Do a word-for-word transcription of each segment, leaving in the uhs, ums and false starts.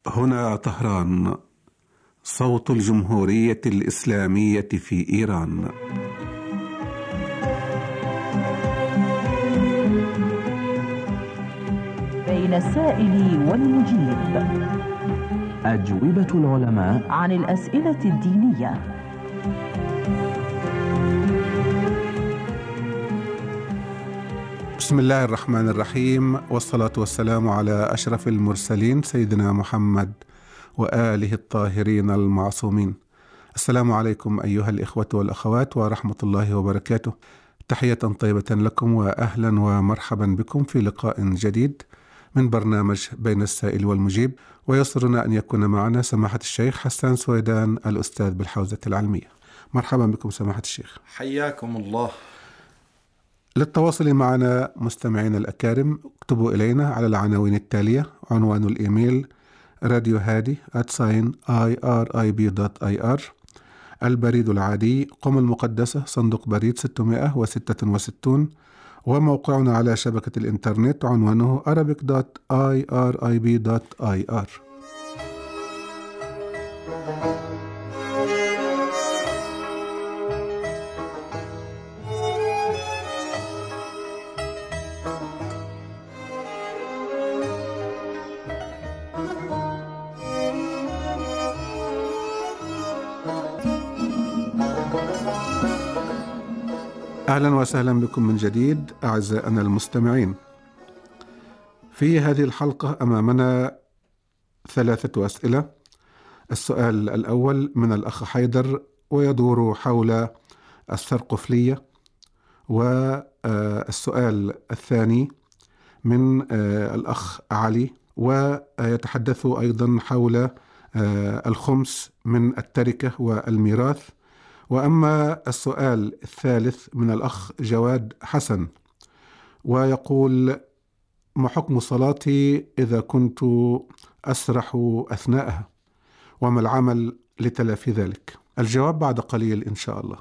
هنا طهران، صوت الجمهورية الإسلامية في إيران. بين السائل والمجيب، أجوبة العلماء عن الأسئلة الدينية. بسم الله الرحمن الرحيم، والصلاة والسلام على أشرف المرسلين سيدنا محمد وآله الطاهرين المعصومين. السلام عليكم أيها الإخوة والأخوات ورحمة الله وبركاته. تحية طيبة لكم وأهلا ومرحبا بكم في لقاء جديد من برنامج بين السائل والمجيب، ويسرنا أن يكون معنا سماحة الشيخ حسان سويدان الأستاذ بالحوزة العلمية. مرحبا بكم سماحة الشيخ. حياكم الله. للتواصل معنا مستمعينا الأكارم اكتبوا إلينا على العناوين التالية: عنوان الإيميل راديو هادي آت ساين آي آر آي بي دوت آي آر، البريد العادي قم المقدسة صندوق بريد ستمائة وستة وستين، وموقعنا على شبكة الإنترنت عنوانه arabic دوت آي آر آي بي دوت آي آر. أهلا وسهلا بكم من جديد أعزائنا المستمعين. في هذه الحلقة أمامنا ثلاثة أسئلة. السؤال الأول من الأخ حيدر ويدور حول السرقفلية، والسؤال الثاني من الأخ علي ويتحدث أيضا حول الخمس من التركة والميراث. وأما السؤال الثالث من الأخ جواد حسن ويقول: ما حكم صلاتي إذا كنت أسرح أثناءها، وما العمل لتلافي ذلك؟ الجواب بعد قليل إن شاء الله.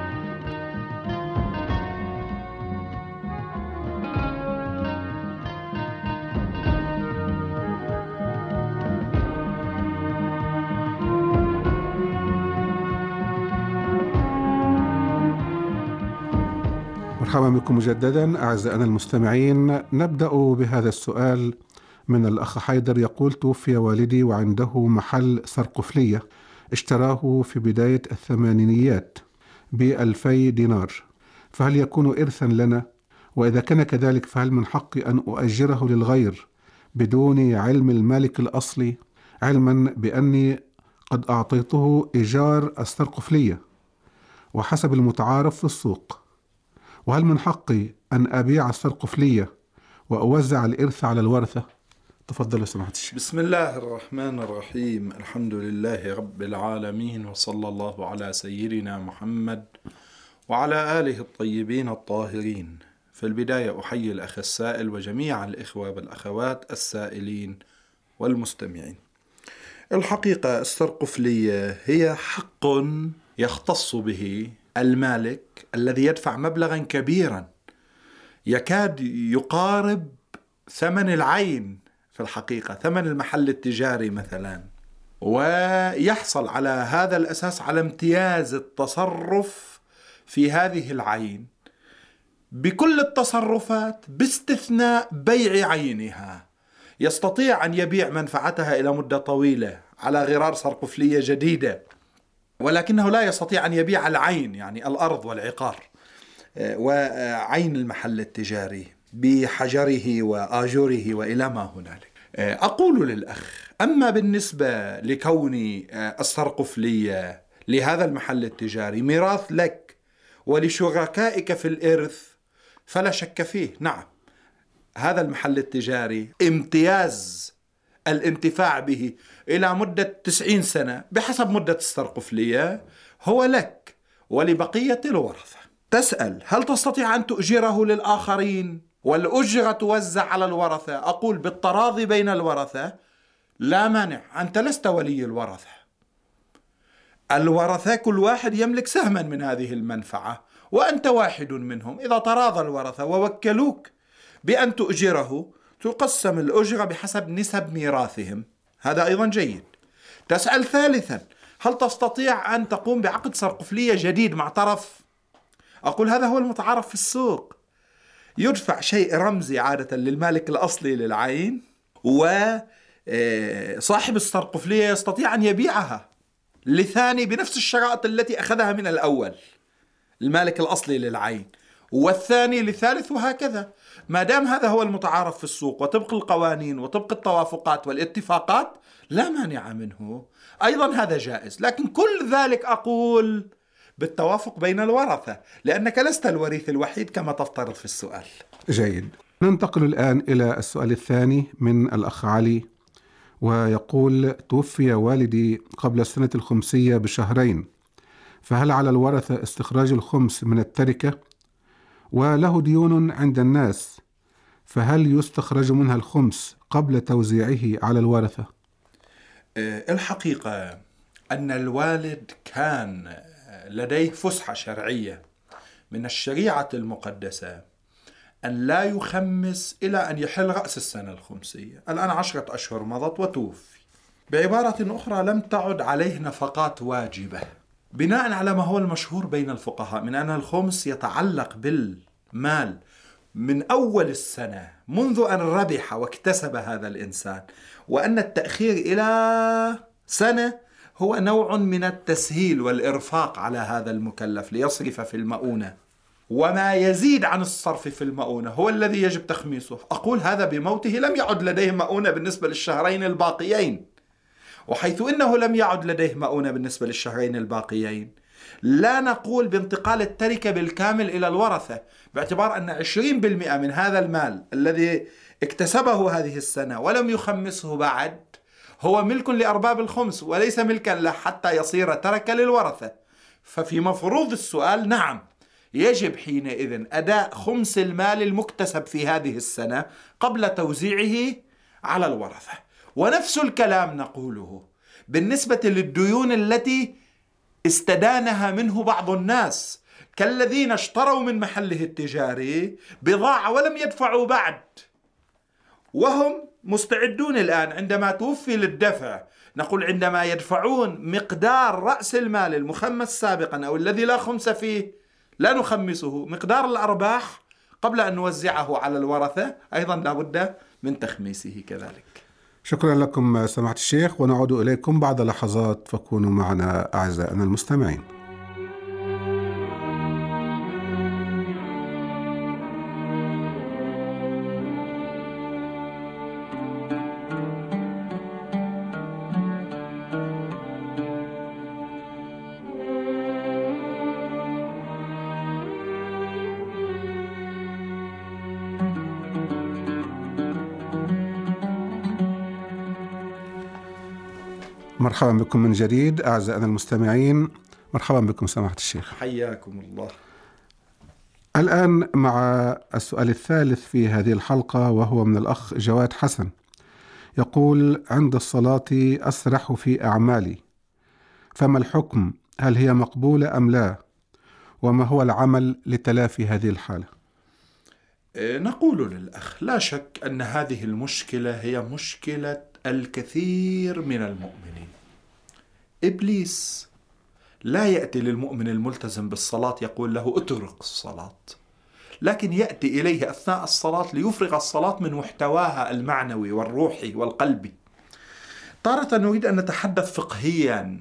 مرحبا بكم مجددا أعزائنا المستمعين. نبدأ بهذا السؤال من الأخ حيدر يقول: توفي والدي وعنده محل سرقفلية اشتراه في بداية الثمانينيات بألفي دينار، فهل يكون إرثا لنا؟ وإذا كان كذلك فهل من حقي أن أؤجره للغير بدون علم المالك الأصلي، علما بأني قد أعطيته إيجار السرقفلية وحسب المتعارف في السوق؟ وهل من حقي أن أبيع السرقفلية وأوزع الإرث على الورثة؟ تفضل سماحة الشيخ. بسم الله الرحمن الرحيم. الحمد لله رب العالمين، وصلى الله على سيدنا محمد وعلى آله الطيبين الطاهرين. في البداية أحيي الأخ السائل وجميع الإخوة والأخوات السائلين والمستمعين. الحقيقة السرقفلية هي حق يختص به المالك الذي يدفع مبلغا كبيرا يكاد يقارب ثمن العين، في الحقيقة ثمن المحل التجاري مثلا، ويحصل على هذا الأساس على امتياز التصرف في هذه العين بكل التصرفات باستثناء بيع عينها. يستطيع أن يبيع منفعتها إلى مدة طويلة على غرار سرقفلية جديدة، ولكنه لا يستطيع أن يبيع العين، يعني الأرض والعقار وعين المحل التجاري بحجره وآجره وإلى ما هنالك. أقول للأخ: أما بالنسبة لكون السرقفلية لهذا المحل التجاري ميراث لك ولشركائك في الإرث فلا شك فيه. نعم، هذا المحل التجاري امتياز الانتفاع به إلى مدة تسعين سنة بحسب مدة السرقفلية هو لك ولبقية الورثة. تسأل: هل تستطيع أن تؤجره للآخرين والأجرة توزع على الورثة؟ أقول بالتراضي بين الورثة لا مانع. أنت لست ولي الورثة، الورثة كل واحد يملك سهما من هذه المنفعة وأنت واحد منهم. إذا تراضى الورثة ووكلوك بأن تؤجره تقسم الأجرة بحسب نسب ميراثهم. هذا أيضا جيد. تسأل ثالثا: هل تستطيع أن تقوم بعقد سرقفلية جديد مع طرف؟ أقول هذا هو المتعارف في السوق، يدفع شيء رمزي عادة للمالك الأصلي للعين، وصاحب السرقفلية يستطيع أن يبيعها لثاني بنفس الشرائط التي أخذها من الأول المالك الأصلي للعين، والثاني لثالث، وهكذا. ما دام هذا هو المتعارف في السوق وطبق القوانين وطبق التوافقات والاتفاقات لا مانع منه، أيضا هذا جائز. لكن كل ذلك أقول بالتوافق بين الورثة، لأنك لست الوريث الوحيد كما تفترض في السؤال. جيد. ننتقل الآن إلى السؤال الثاني من الأخ علي، ويقول: توفي والدي قبل السنة الخمسية بشهرين، فهل على الورثة استخراج الخمس من التركة؟ وله ديون عند الناس، فهل يستخرج منها الخمس قبل توزيعه على الورثة؟ الحقيقة أن الوالد كان لديه فسحة شرعية من الشريعة المقدسة أن لا يخمس إلى أن يحل رأس السنة الخمسية. الآن عشرة أشهر مضت وتوفي. بعبارة أخرى لم تعد عليه نفقات واجبة، بناء على ما هو المشهور بين الفقهاء من أن الخمس يتعلق بالمال من أول السنة منذ أن ربح واكتسب هذا الإنسان، وأن التأخير إلى سنة هو نوع من التسهيل والإرفاق على هذا المكلف ليصرف في المؤونة، وما يزيد عن الصرف في المؤونة هو الذي يجب تخميسه. أقول هذا بموته لم يعد لديه مؤونة بالنسبة للشهرين الباقيين، وحيث إنه لم يعد لديه مؤونة بالنسبة للشهرين الباقيين لا نقول بانتقال التركة بالكامل إلى الورثة، باعتبار أن عشرين بالمئة من هذا المال الذي اكتسبه هذه السنة ولم يخمسه بعد هو ملك لأرباب الخمس وليس ملكا له حتى يصير تركة للورثة. ففي مفروض السؤال نعم يجب حينئذ أداء خمس المال المكتسب في هذه السنة قبل توزيعه على الورثة. ونفس الكلام نقوله بالنسبة للديون التي استدانها منه بعض الناس، كالذين اشتروا من محله التجاري بضاعة ولم يدفعوا بعد، وهم مستعدون الآن عندما توفي للدفع. نقول عندما يدفعون مقدار رأس المال المخمس سابقا أو الذي لا خمس فيه لا نخمسه، مقدار الأرباح قبل أن نوزعه على الورثة أيضا لا بد من تخميسه كذلك. شكرا لكم سماحة الشيخ، ونعود إليكم بعد لحظات، فكونوا معنا أعزائنا المستمعين. مرحبا بكم من جديد أعزائنا المستمعين. مرحبا بكم سماحة الشيخ. حياكم الله. الآن مع السؤال الثالث في هذه الحلقة، وهو من الأخ جواد حسن، يقول: عند الصلاة أسرح في أعمالي، فما الحكم؟ هل هي مقبولة أم لا؟ وما هو العمل لتلافي هذه الحالة؟ نقول للأخ لا شك أن هذه المشكلة هي مشكلة الكثير من المؤمنين. إبليس لا يأتي للمؤمن الملتزم بالصلاة يقول له اترك الصلاة، لكن يأتي إليه أثناء الصلاة ليفرغ الصلاة من محتواها المعنوي والروحي والقلبي. تارة نريد أن نتحدث فقهيا.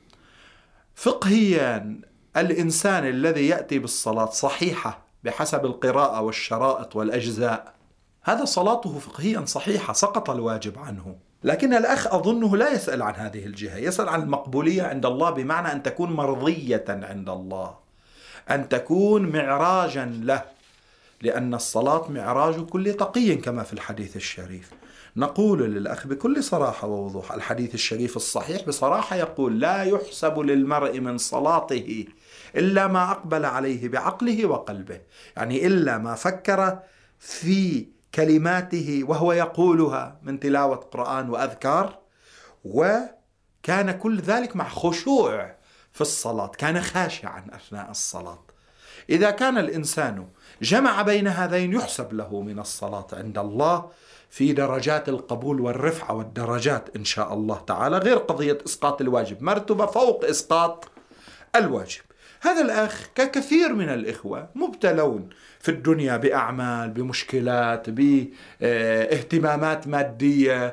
فقهيا الإنسان الذي يأتي بالصلاة صحيحة بحسب القراءة والشرائط والأجزاء، هذا صلاته فقهيا صحيحة، سقط الواجب عنه. لكن الأخ أظنه لا يسأل عن هذه الجهة، يسأل عن المقبولية عند الله، بمعنى أن تكون مرضية عند الله، أن تكون معراجا له، لأن الصلاة معراج كل تقي كما في الحديث الشريف. نقول للأخ بكل صراحة ووضوح، الحديث الشريف الصحيح بصراحة يقول: لا يحسب للمرء من صلاته إلا ما أقبل عليه بعقله وقلبه، يعني إلا ما فكر في كلماته وهو يقولها من تلاوة قرآن وأذكار، وكان كل ذلك مع خشوع في الصلاة، كان خاشعا أثناء الصلاة. إذا كان الإنسان جمع بين هذين يحسب له من الصلاة عند الله في درجات القبول والرفعة والدرجات إن شاء الله تعالى، غير قضية إسقاط الواجب، مرتبة فوق إسقاط الواجب. هذا الأخ ككثير من الإخوة مبتلون في الدنيا بأعمال، بمشكلات، باهتمامات مادية،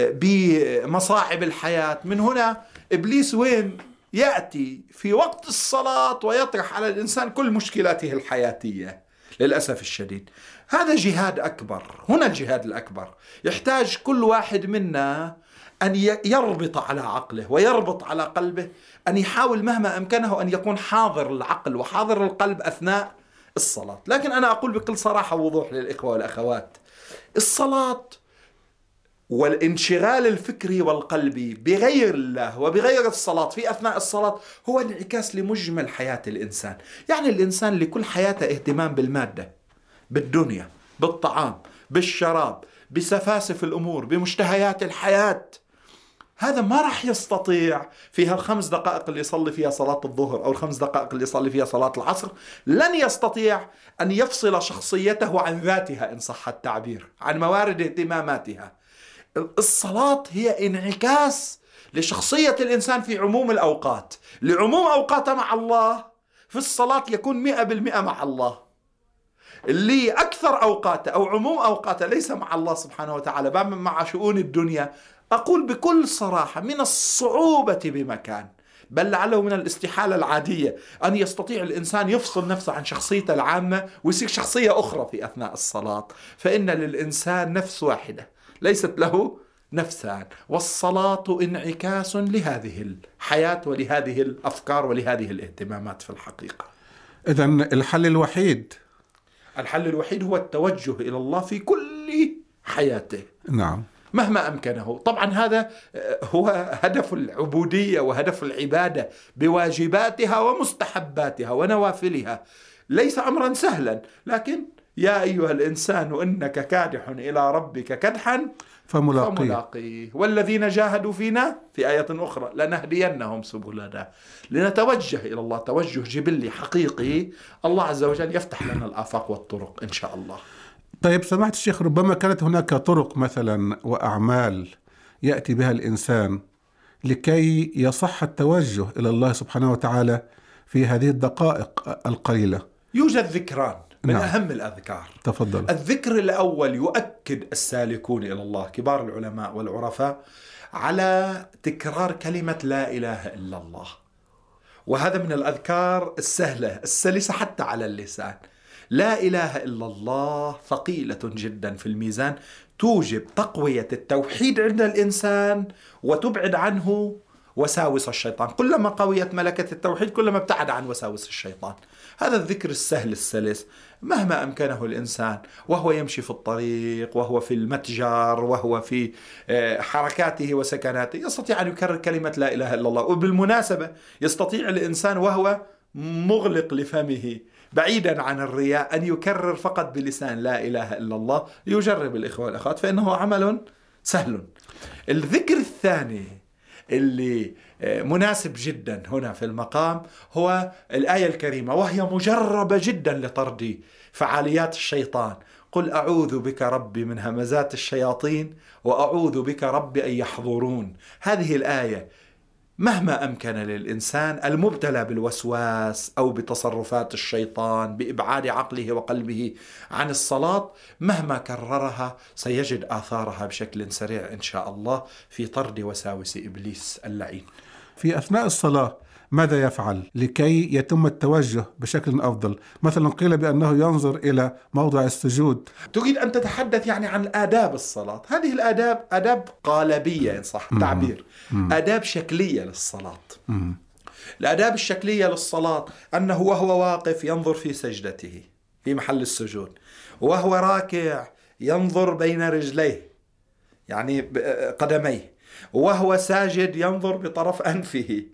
بمصاعب الحياة. من هنا إبليس وين يأتي في وقت الصلاة ويطرح على الإنسان كل مشكلاته الحياتية للأسف الشديد. هذا جهاد أكبر، هنا الجهاد الأكبر. يحتاج كل واحد منا أن يربط على عقله ويربط على قلبه، أن يحاول مهما أمكنه أن يكون حاضر العقل وحاضر القلب أثناء الصلاة. لكن أنا أقول بكل صراحة ووضوح للإخوة والأخوات، الصلاة والانشغال الفكري والقلبي بغير الله وبغير الصلاة في أثناء الصلاة هو انعكاس لمجمل حياة الإنسان. يعني الإنسان لكل حياته اهتمام بالمادة، بالدنيا، بالطعام، بالشراب، بسفاسف الأمور، بمشتهيات الحياة. هذا ما راح يستطيع في هالخمس دقائق اللي يصلي فيها صلاة الظهر أو الخمس دقائق اللي يصلي فيها صلاة العصر، لن يستطيع أن يفصل شخصيته عن ذاتها إن صح التعبير، عن موارد اهتماماتها. الصلاة هي انعكاس لشخصية الإنسان في عموم الأوقات، لعموم أوقاته مع الله في الصلاة يكون مئة بالمئة مع الله. اللي أكثر أوقاته أو عموم أوقاته ليس مع الله سبحانه وتعالى، بل مع شؤون الدنيا، أقول بكل صراحة من الصعوبة بمكان، بل لعله من الاستحالة العادية أن يستطيع الإنسان يفصل نفسه عن شخصيته العامة ويصير شخصية أخرى في أثناء الصلاة. فإن للإنسان نفس واحدة، ليست له نفسان، والصلاة انعكاس لهذه الحياة ولهذه الأفكار ولهذه الاهتمامات في الحقيقة. إذن الحل الوحيد الحل الوحيد هو التوجه إلى الله في كل حياته، نعم، مهما أمكنه. طبعا هذا هو هدف العبودية وهدف العبادة بواجباتها ومستحباتها ونوافلها. ليس أمرا سهلا، لكن يا أيها الإنسان إنك كادح إلى ربك كدحا فملاقيه. فملاقيه والذين جاهدوا فينا في آية أخرى لنهدينهم سبلنا. لنتوجه إلى الله توجه جبلي حقيقي، الله عز وجل يفتح لنا الآفاق والطرق إن شاء الله. طيب سماحة الشيخ، ربما كانت هناك طرق مثلا وأعمال يأتي بها الإنسان لكي يصح التوجه إلى الله سبحانه وتعالى في هذه الدقائق القليلة. يوجد ذكران من نعم. أهم الأذكار. تفضل. الذكر الأول يؤكد السالكون إلى الله كبار العلماء والعرفاء على تكرار كلمة لا إله إلا الله، وهذا من الأذكار السهلة السلسة حتى على اللسان. لا إله إلا الله ثقيلة جدا في الميزان، توجب تقوية التوحيد عند الإنسان وتبعد عنه وساوس الشيطان. كلما قويت ملكة التوحيد كلما ابتعد عن وساوس الشيطان. هذا الذكر السهل السلس مهما أمكنه الإنسان وهو يمشي في الطريق وهو في المتجر وهو في حركاته وسكناته يستطيع أن يكرر كلمة لا إله إلا الله. وبالمناسبة يستطيع الإنسان وهو مغلق لفمه بعيدا عن الرياء أن يكرر فقط بلسان لا إله إلا الله. يجرب الإخوة والأخوات فإنه عمل سهل. الذكر الثاني اللي مناسب جدا هنا في المقام هو الآية الكريمة، وهي مجربة جدا لطرد فعاليات الشيطان. قل أعوذ بك ربي من همزات الشياطين وأعوذ بك ربي أن يحضرون. هذه الآية مهما أمكن للإنسان المبتلى بالوسواس أو بتصرفات الشيطان بإبعاد عقله وقلبه عن الصلاة، مهما كررها سيجد آثارها بشكل سريع إن شاء الله في طرد وساوس إبليس اللعين. في أثناء الصلاة ماذا يفعل لكي يتم التوجه بشكل أفضل؟ مثلا قيل بأنه ينظر إلى موضع السجود. تريد أن تتحدث يعني عن آداب الصلاة. هذه الآداب آداب قالبية إن صح التعبير، آداب شكلية للصلاة. مم. الآداب الشكلية للصلاة أنه وهو واقف ينظر في سجدته في محل السجود، وهو راكع ينظر بين رجليه يعني قدميه، وهو ساجد ينظر بطرف أنفه،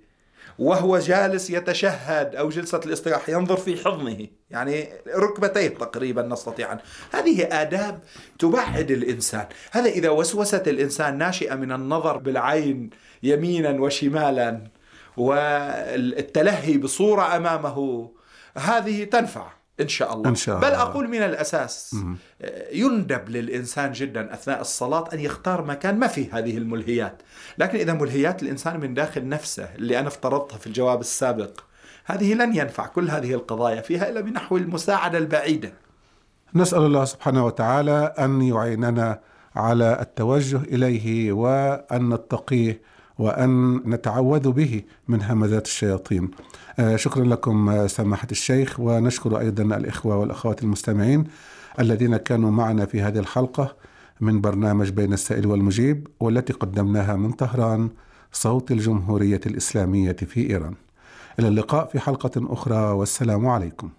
وهو جالس يتشهد أو جلسة الاستراحة ينظر في حضنه يعني ركبتيه تقريبا نستطيع أن. هذه آداب تبعد الإنسان. هذا إذا وسوست الإنسان ناشئة من النظر بالعين يمينا وشمالا والتلهي بصورة أمامه، هذه تنفع إن شاء الله. إن شاء بل الله. أقول من الأساس م- يندب للإنسان جدا أثناء الصلاة أن يختار مكان ما فيه هذه الملهيات. لكن إذا ملهيات الإنسان من داخل نفسه اللي أنا افترضتها في الجواب السابق، هذه لن ينفع كل هذه القضايا فيها إلا بنحو المساعدة البعيدة. نسأل الله سبحانه وتعالى أن يعيننا على التوجه إليه وأن نتقيه وأن نتعوذ به من همزات الشياطين. شكرا لكم سماحة الشيخ، ونشكر أيضا الإخوة والأخوات المستمعين الذين كانوا معنا في هذه الحلقة من برنامج بين السائل والمجيب، والتي قدمناها من طهران، صوت الجمهورية الإسلامية في إيران. إلى اللقاء في حلقة أخرى، والسلام عليكم.